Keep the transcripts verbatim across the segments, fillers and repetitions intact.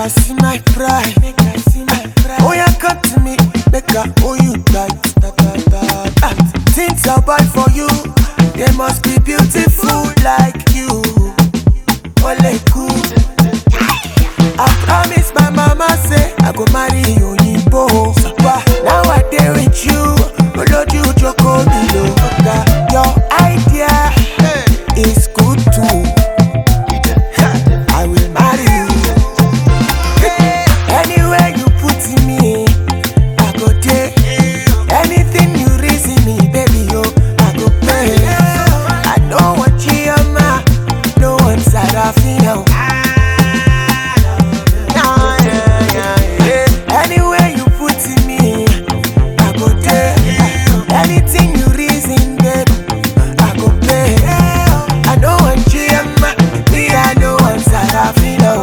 I see my pride. Make I see my pride. Oh, yeah, come to me. Make I owe you that. Things I buy for you, they must be beautiful like you. Ole cool. I promise my mama say I go marry you in Bo. Now I dare with you. Lord, you joko below. Your idea is good too. I will marry you. Anywhere you put me, I go there. Anything you reason me, baby, yo, I go pay. I don't want Chioma, no one Sarafina. Anywhere you put me, I go there. Anything you reason, baby, I go pay. I don't want Chioma, me, I don't want Sarafina.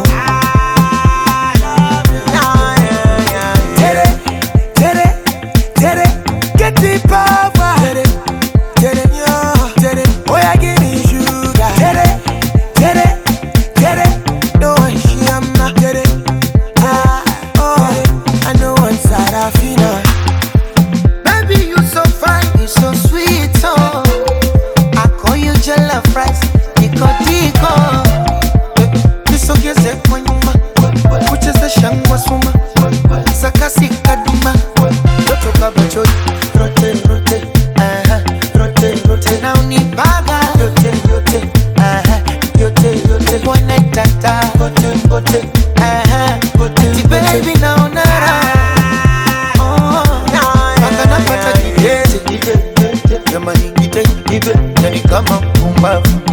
Get the power, get it, get it, yo, get it. Oh, yeah, give me sugar, get it, get it, get it. No one Chioma, get it. Ah, oh, I know one Sarafina. Baby, you so fine, you so sweet, oh. I call you jollof rice, Nico Dico. You so get the point, which is the shangwa suma. Sakasi kaduma, Doto Kabacho. Rotate, rotate, uh-huh, rotate, rotate. Now ni baga. Rotate, rotate, uh-huh, rotate, rotate. One night tata. Rotate, rotate, uh-huh, rotate. The baby now nara. Oh, baka na pata kite, kite, kite. Kama ni kite, kite. Nani kama kumbavu.